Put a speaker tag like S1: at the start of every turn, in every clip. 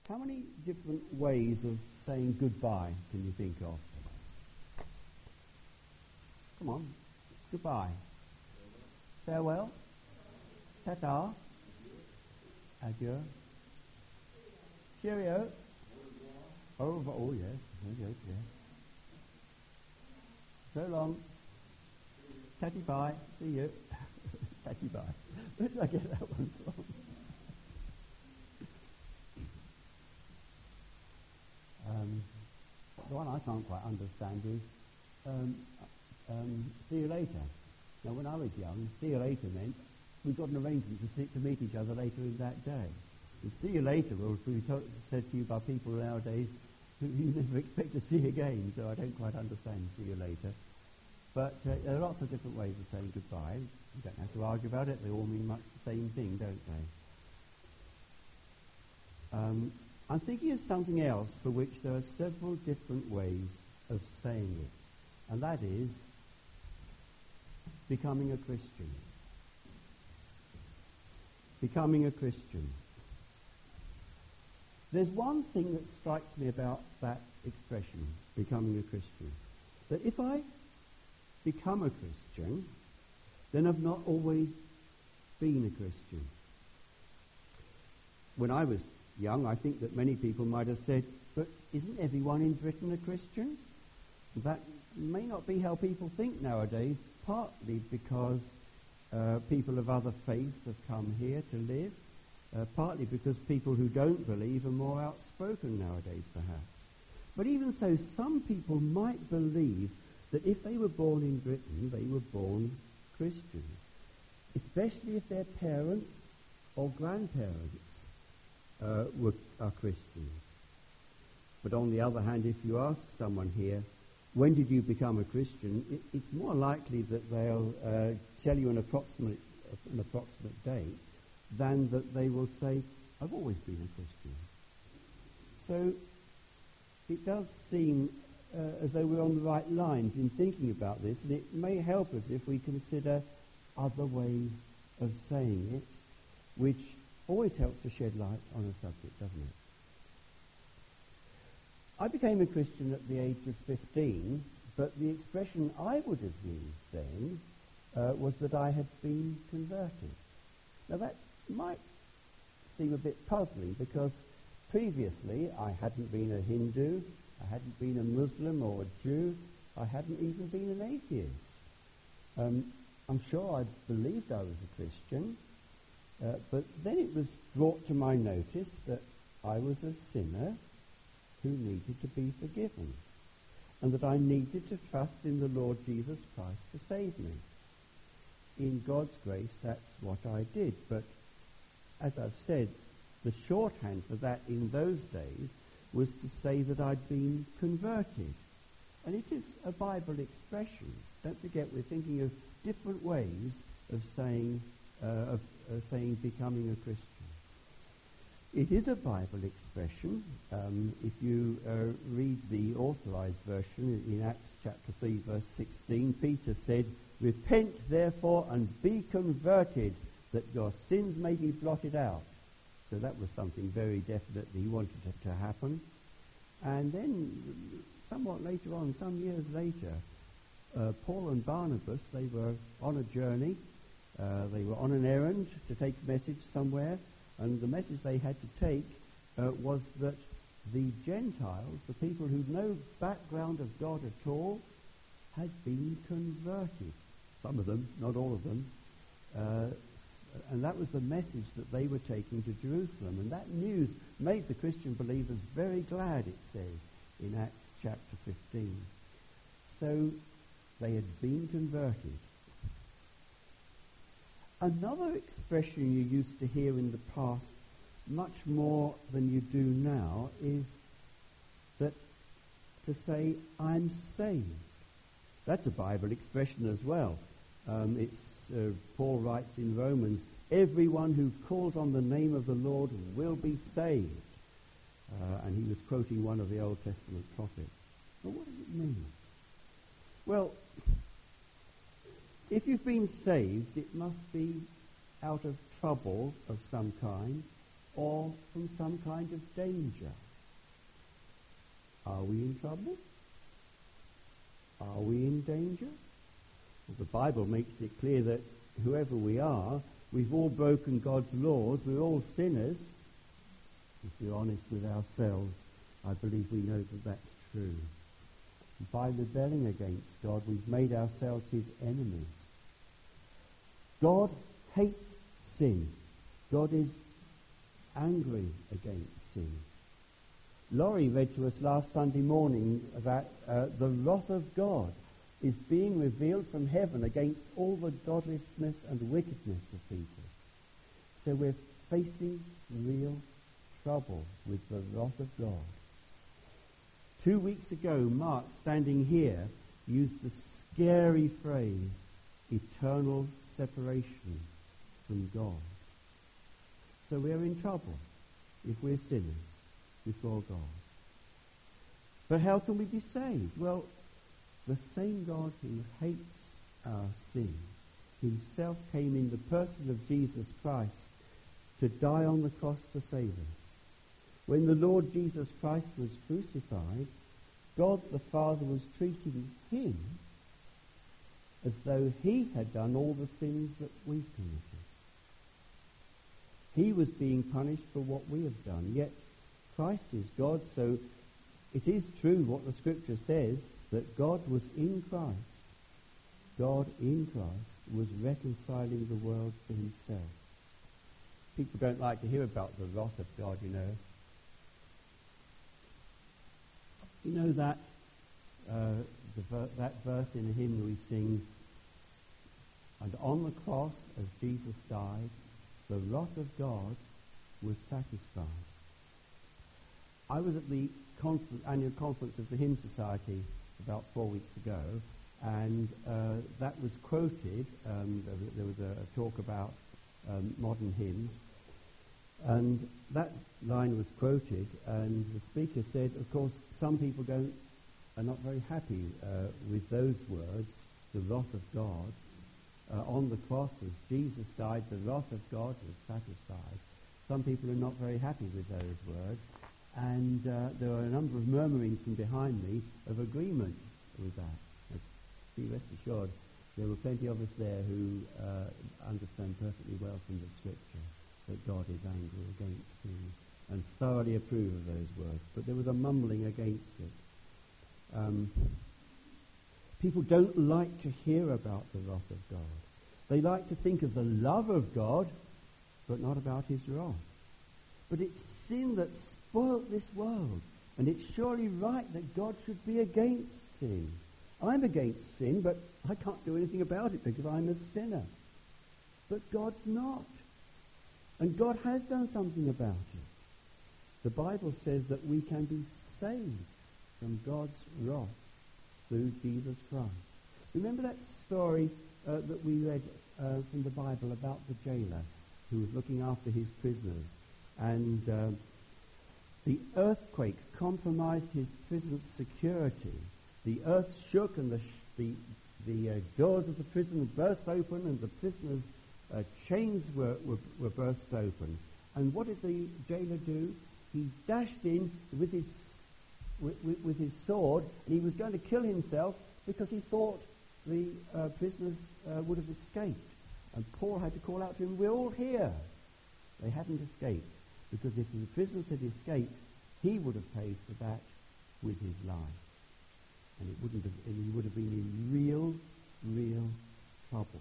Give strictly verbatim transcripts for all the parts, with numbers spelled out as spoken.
S1: How many different ways of saying goodbye can you think of? Come on. Goodbye. Farewell. Ta-ta. Adieu. Cheerio. Au revoir. Oh, yes. Very good, yes. So long. Tatty-bye. See you. Tatty-bye. Where did I get that one from? Um, the one I can't quite understand is um, um, see you later. Now, when I was young, see you later meant we got an arrangement to, see, to meet each other later in that day. And see you later will be to- said to you by people nowadays who you never expect to see again, so I don't quite understand see you later. But uh, there are lots of different ways of saying goodbye. You don't have to argue about it. They all mean much the same thing, don't they? Um, I'm thinking of something else for which there are several different ways of saying it, and that is becoming a Christian. Becoming a Christian. There's one thing that strikes me about that expression, becoming a Christian, that if I become a Christian, then I've not always been a Christian. When I was young, I think that many people might have said, but isn't everyone in Britain a Christian? That may not be how people think nowadays, partly because uh, people of other faiths have come here to live, uh, partly because people who don't believe are more outspoken nowadays, perhaps. But even so, some people might believe that if they were born in Britain, they were born Christians, especially if their parents or grandparents Uh, were, are Christians. But on the other hand, if you ask someone here, when did you become a Christian, it, it's more likely that they'll uh, tell you an approximate, an approximate date than that they will say, I've always been a Christian. So it does seem uh, as though we're on the right lines in thinking about this, and it may help us if we consider other ways of saying it, which always helps to shed light on a subject, doesn't it? I became a Christian at the age of fifteen, but the expression I would have used then uh, was that I had been converted. Now that might seem a bit puzzling because previously I hadn't been a Hindu, I hadn't been a Muslim or a Jew, I hadn't even been an atheist. Um, I'm sure I believed I was a Christian, Uh, but then it was brought to my notice that I was a sinner who needed to be forgiven, and that I needed to trust in the Lord Jesus Christ to save me. In God's grace, that's what I did. But as I've said, the shorthand for that in those days was to say that I'd been converted. And it is a Bible expression. Don't forget, we're thinking of different ways of saying uh, of Uh, saying becoming a Christian. It is a Bible expression. Um, if you uh, read the authorized version in Acts chapter three verse sixteen, Peter said, "Repent therefore and be converted, that your sins may be blotted out." So that was something very definite that he wanted to, to happen. And then somewhat later on, some years later, uh, Paul and Barnabas, they were on a journey. Uh, they were on an errand to take a message somewhere, and the message they had to take uh, was that the Gentiles, the people who had no background of God at all, had been converted. Some of them, not all of them. Uh, and that was the message that they were taking to Jerusalem. And that news made the Christian believers very glad, it says, in Acts chapter fifteen. So they had been converted. Another expression you used to hear in the past, much more than you do now, is that to say, I'm saved. That's a Bible expression as well. Um, it's uh, Paul writes in Romans, everyone who calls on the name of the Lord will be saved. Uh, and he was quoting one of the Old Testament prophets. But what does it mean? Well, if you've been saved, it must be out of trouble of some kind, or from some kind of danger. Are we in trouble? Are we in danger? Well, the Bible makes it clear that whoever we are, we've all broken God's laws. We're all sinners. If we're honest with ourselves, I believe we know that that's true. By rebelling against God, we've made ourselves his enemies. God hates sin. God is angry against sin. Laurie read to us last Sunday morning that uh, the wrath of God is being revealed from heaven against all the godlessness and wickedness of people. So we're facing real trouble with the wrath of God. Two weeks ago, Mark, standing here, used the scary phrase, eternal separation from God. So we're in trouble if we're sinners before God. But how can we be saved? Well, the same God who hates our sin himself came in the person of Jesus Christ to die on the cross to save us. When the Lord Jesus Christ was crucified, God the Father was treating him as though he had done all the sins that we committed. He was being punished for what we have done, yet Christ is God, so it is true what the Scripture says, that God was in Christ. God in Christ was reconciling the world to himself. People don't like to hear about the wrath of God, you know. You know that uh, the ver- that verse in the hymn we sing, and on the cross as Jesus died, the wrath of God was satisfied. I was at the conference, annual conference of the Hymn Society about four weeks ago, and uh, that was quoted. Um, there, there was a, a talk about um, modern hymns, and that line was quoted, and the speaker said, of course, some people don't, are not very happy uh, with those words, the wrath of God. Uh, on the cross, as Jesus died, the wrath of God was satisfied. Some people are not very happy with those words, and uh, there are a number of murmurings from behind me of agreement with that. But be rest assured, there were plenty of us there who uh, understand perfectly well from the Scripture that God is angry against sin and thoroughly approve of those words. But there was a mumbling against it. Um, people don't like to hear about the wrath of God. They like to think of the love of God, but not about his wrath. But it's sin that spoilt this world, and it's surely right that God should be against sin. I'm against sin, but I can't do anything about it because I'm a sinner. But God's not. And God has done something about it. The Bible says that we can be saved from God's wrath through Jesus Christ. Remember that story uh, that we read uh, from the Bible about the jailer who was looking after his prisoners, and uh, the earthquake compromised his prison's security. The earth shook, and the sh- the, the uh, doors of the prison burst open, and the prisoners' uh, chains were, were were burst open. And what did the jailer do? He dashed in with his with, with, with his sword, and he was going to kill himself because he thought the uh, prisoners uh, would have escaped. And Paul had to call out to him, "We're all here." They hadn't escaped, because if the prisoners had escaped, he would have paid for that with his life, and it wouldn't have, and he would have been in real, real trouble.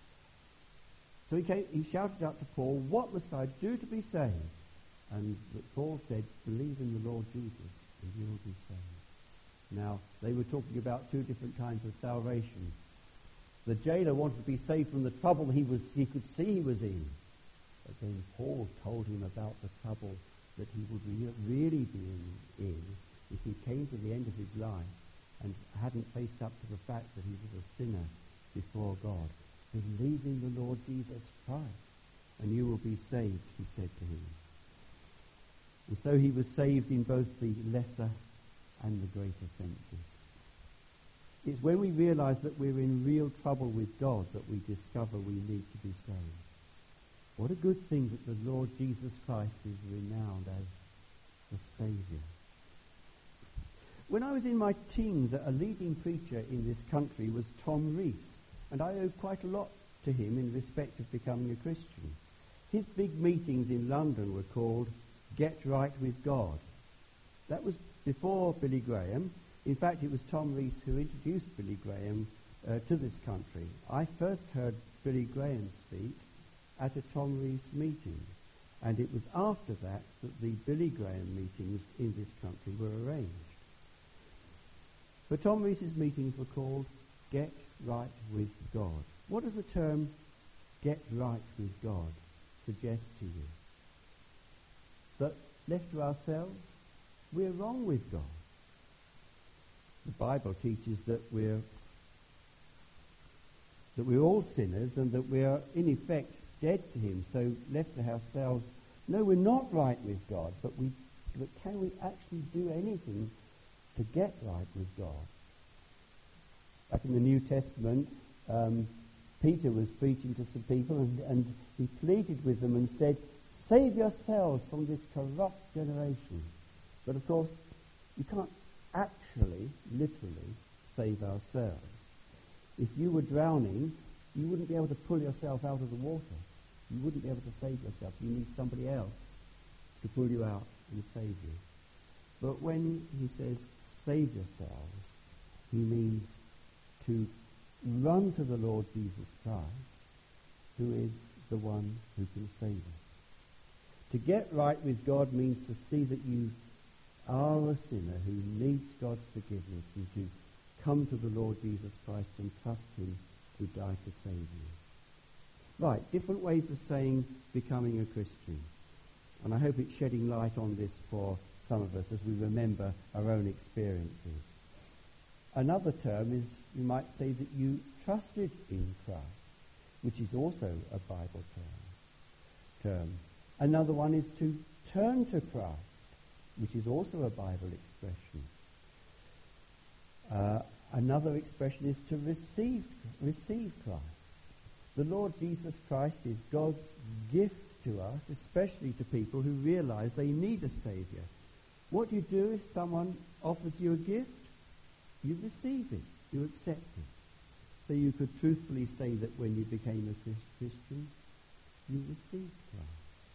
S1: So he came, he shouted out to Paul, "What must I do to be saved?" And Paul said, "Believe in the Lord Jesus, and you will be saved." Now, they were talking about two different kinds of salvation. The jailer wanted to be saved from the trouble he was he could see he was in. But then Paul told him about the trouble that he would re- really be in, in if he came to the end of his life and hadn't faced up to the fact that he was a sinner before God. "Believe in the Lord Jesus Christ, and you will be saved," he said to him. And so he was saved in both the lesser and the greater senses. It's when we realize that we're in real trouble with God that we discover we need to be saved. What a good thing that the Lord Jesus Christ is renowned as the Saviour. When I was in my teens, a leading preacher in this country was Tom Rees, and I owe quite a lot to him in respect of becoming a Christian. His big meetings in London were called Get Right with God. That was before Billy Graham. In fact, it was Tom Rees who introduced Billy Graham uh, to this country. I first heard Billy Graham speak at a Tom Rees meeting, and it was after that that the Billy Graham meetings in this country were arranged. But Tom Rees's meetings were called Get Right with God. What does the term get right with God suggest to you? That left to ourselves, we're wrong with God. The Bible teaches that we're that we're all sinners and that we are in effect dead to him. So left to ourselves, no, we're not right with God, but we but can we actually do anything to get right with God? Back in the New Testament, um, Peter was preaching to some people, and, and he pleaded with them and said, save yourselves from this corrupt generation. But of course, you can't actually, literally, save ourselves. If you were drowning, you wouldn't be able to pull yourself out of the water. You wouldn't be able to save yourself. You need somebody else to pull you out and save you. But when he says, save yourselves, he means to run to the Lord Jesus Christ, who is the one who can save us. To get right with God means to see that you are a sinner who needs God's forgiveness, and to come to the Lord Jesus Christ and trust him who died to save you. Right, different ways of saying becoming a Christian. And I hope it's shedding light on this for some of us as we remember our own experiences. Another term is, you might say, that you trusted in Christ, which is also a Bible term. term. Another one is to turn to Christ, which is also a Bible expression. Uh, another expression is to receive, receive Christ. The Lord Jesus Christ is God's gift to us, especially to people who realize they need a Saviour. What do you do if someone offers you a gift? You receive it. You accept it. So you could truthfully say that when you became a Christian, you received Christ.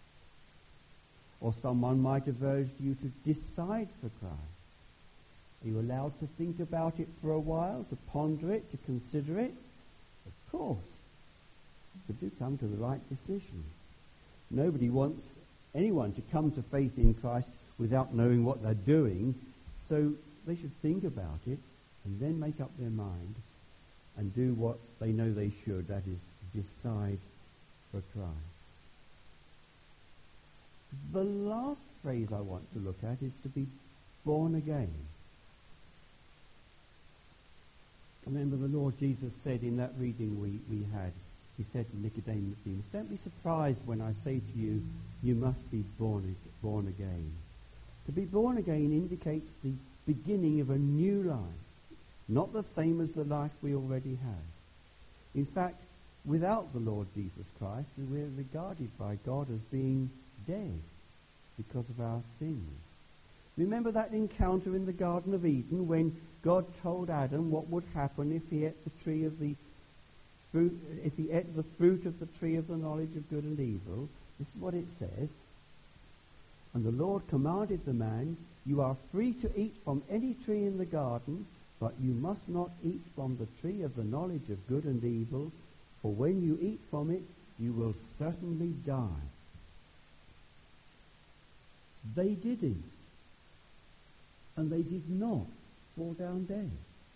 S1: Or someone might have urged you to decide for Christ. Are you allowed to think about it for a while, to ponder it, to consider it? Of course. But do come to the right decision. Nobody wants anyone to come to faith in Christ without knowing what they're doing, so they should think about it and then make up their mind and do what they know they should, that is, decide for Christ. The last phrase I want to look at is to be born again. Remember, the Lord Jesus said in that reading we, we had, he said to Nicodemus, don't be surprised when I say to you, you must be born, born again. To be born again indicates the beginning of a new life, not the same as the life we already have. In fact, without the Lord Jesus Christ, we're regarded by God as being dead because of our sins. Remember that encounter in the Garden of Eden when God told Adam what would happen if he ate the tree of the fruit, if he ate the fruit of the tree of the knowledge of good and evil? This is what it says. And the Lord commanded the man, you are free to eat from any tree in the garden, but you must not eat from the tree of the knowledge of good and evil, for when you eat from it, you will certainly die. They did eat, and they did not fall down dead.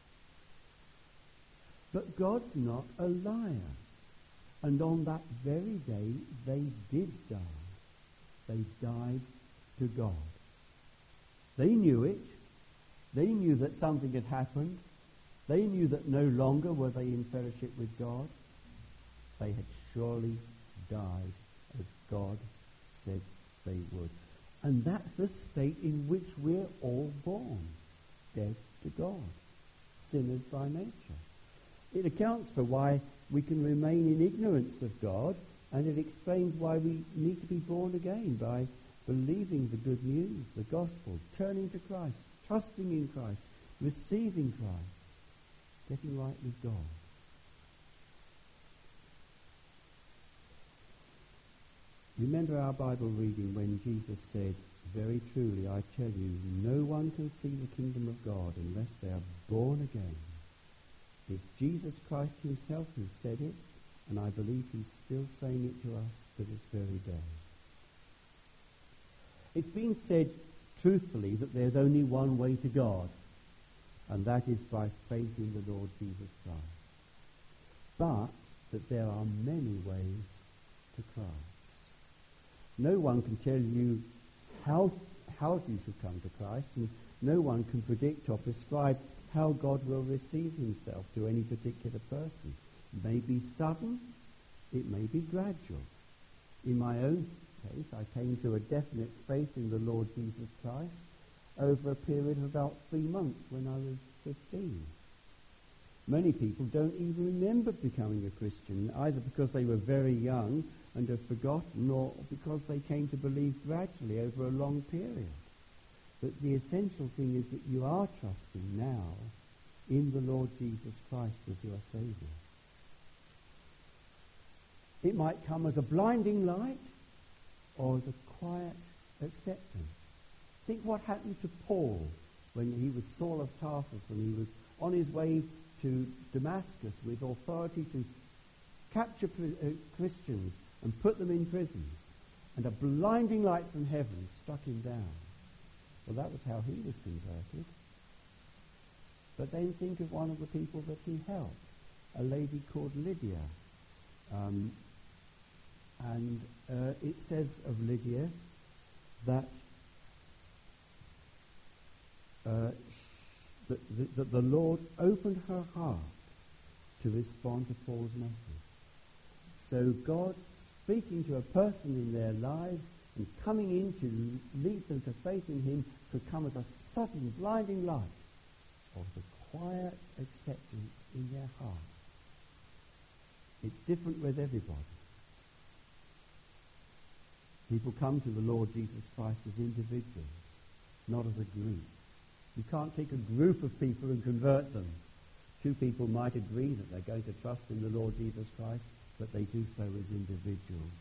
S1: But God's not a liar, and on that very day they did die. They died to God. They knew it. They knew that something had happened. They knew that no longer were they in fellowship with God. They had surely died as God said they would. And that's the state in which we're all born, dead to God, sinners by nature. It accounts for why we can remain in ignorance of God And it explains why we need to be born again by believing the good news, the gospel, turning to Christ, trusting in Christ, receiving Christ, getting right with God. Remember our Bible reading when Jesus said, "Very truly I tell you, no one can see the kingdom of God unless they are born again." It's Jesus Christ himself who said it, and I believe he's still saying it to us to this very day. It's been said truthfully that there's only one way to God, and that is by faith in the Lord Jesus Christ. But that there are many ways to Christ. No one can tell you how how you should come to Christ, and no one can predict or prescribe how God will receive himself to any particular person. It may be sudden, it may be gradual. In my own case, I came to a definite faith in the Lord Jesus Christ over a period of about three months when I was fifteen. Many people don't even remember becoming a Christian, either because they were very young and have forgotten, or because they came to believe gradually over a long period. But the essential thing is that you are trusting now in the Lord Jesus Christ as your Saviour. It might come as a blinding light or as a quiet acceptance. Think what happened to Paul when he was Saul of Tarsus and he was on his way to Damascus with authority to capture uh, Christians and put them in prison. And a blinding light from heaven struck him down. Well, that was how he was converted. But then think of one of the people that he helped, a lady called Lydia. Um, and uh, it says of Lydia that, uh, that, that, that the Lord opened her heart to respond to Paul's message. So God speaking to a person in their lives and coming in to lead them to faith in him could come as a sudden blinding light or as a quiet acceptance in their hearts. It's different with everybody. People come to the Lord Jesus Christ as individuals, not as a group. You can't take a group of people and convert them. Two people might agree that they're going to trust in the Lord Jesus Christ, but they do so as individuals.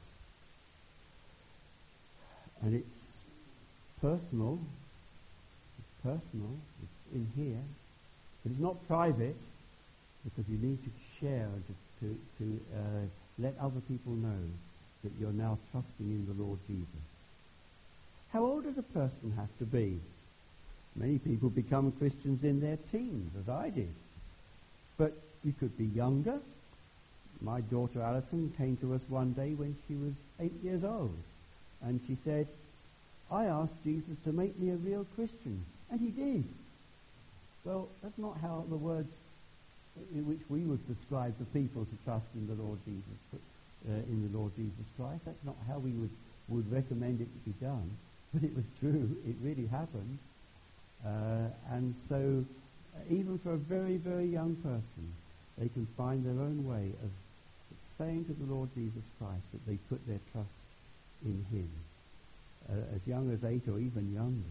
S1: And it's personal. It's personal. It's in here. But it's not private, because you need to share and to, to, to uh, let other people know that you're now trusting in the Lord Jesus. How old does a person have to be? Many people become Christians in their teens, as I did. But you could be younger. My daughter Alison came to us one day when she was eight years old. And she said, "I asked Jesus to make me a real Christian." And he did. Well, that's not how the words in which we would prescribe to people to trust in the Lord Jesus, uh, in the Lord Jesus Christ. That's not how we would, would recommend it to be done. But it was true. It really happened. Uh, and so, uh, even for a very, very young person, they can find their own way of saying to the Lord Jesus Christ that they put their trust in him, uh, as young as eight or even younger.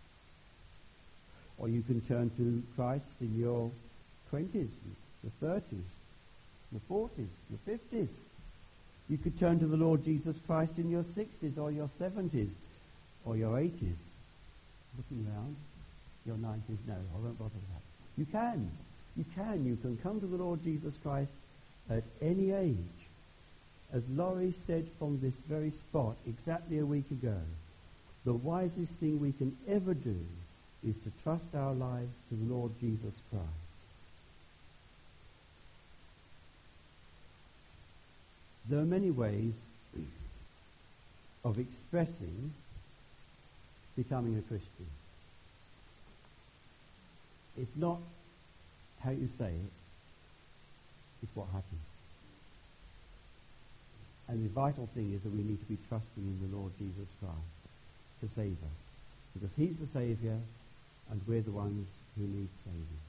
S1: Or you can turn to Christ in your twenties, your thirties, your forties, your fifties. You could turn to the Lord Jesus Christ in your sixties or your seventies or your eighties. Looking round, your nineties, no, I won't bother with that. You can. You can. You can come to the Lord Jesus Christ at any age. As Laurie said from this very spot exactly a week ago, the wisest thing we can ever do is to trust our lives to the Lord Jesus Christ. There are many ways of expressing becoming a Christian. It's not how you say it, it's what happens. And the vital thing is that we need to be trusting in the Lord Jesus Christ to save us. Because he's the Saviour, and we're the ones who need saving.